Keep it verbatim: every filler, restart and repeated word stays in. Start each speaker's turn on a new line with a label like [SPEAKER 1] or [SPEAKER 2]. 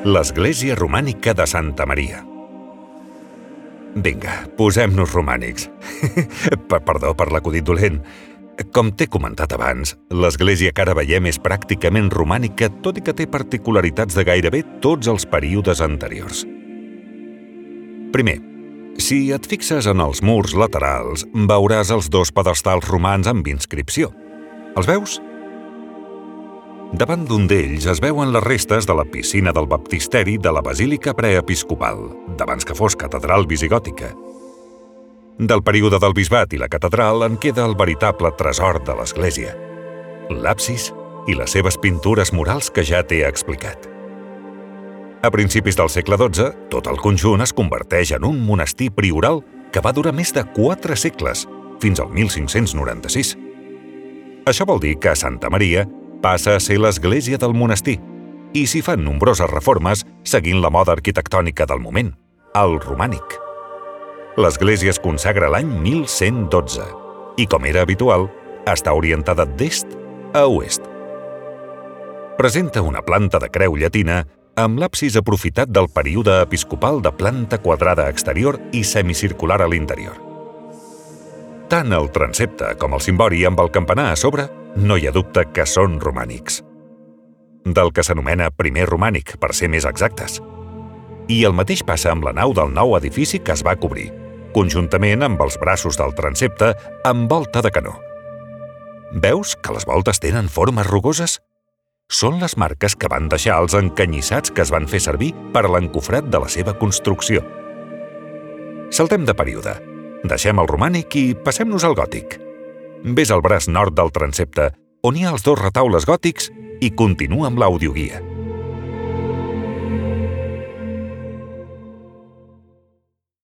[SPEAKER 1] L'església romànica de Santa Maria. Vinga, posem-nos romànics. Perdó per l'acudit dolent. Com t'he comentat abans, l'església que ara veiem és pràcticament romànica, tot i que té particularitats de gairebé tots els períodes anteriors. Primer, si et fixes en els murs laterals, veuràs els dos pedestals romans amb inscripció. Els veus? Davant d'un d'ells es veuen les restes de la piscina del baptisteri de la basílica preepiscopal, d'abans que fos catedral visigòtica. Del període del bisbat i la catedral en queda el veritable tresor de l'església, l'absis i les seves pintures murals que ja t'he explicat. A principis del segle dotze, tot el conjunt es converteix en un monestir prioral que va durar més de quatre segles, fins al mil cinc-cents noranta-sis. Això vol dir que Santa Maria passa a ser l'església del monestir i s'hi fan nombroses reformes seguint la moda arquitectònica del moment, el romànic. L'església es consagra l'any mil cent dotze i, com era habitual, està orientada d'est a oest. Presenta una planta de creu llatina amb l'absis aprofitat del període episcopal de planta quadrada exterior i semicircular a l'interior. Tant el transsepte com el cimbori amb el campanar a sobre no hi ha dubte que són romànics. Del que s'anomena primer romànic, per ser més exactes. I el mateix passa amb la nau del nou edifici que es va cobrir, conjuntament amb els braços del transsepte amb volta de canó. Veus que les voltes tenen formes rugoses? Són les marques que van deixar els encanyissats que es van fer servir per a l'encofrat de la seva construcció. Saltem de període. Deixem el romànic i passem-nos al gòtic. Ves al braç nord del transsepte, on hi ha els dos retaules gòtics, i continua amb l'audioguia.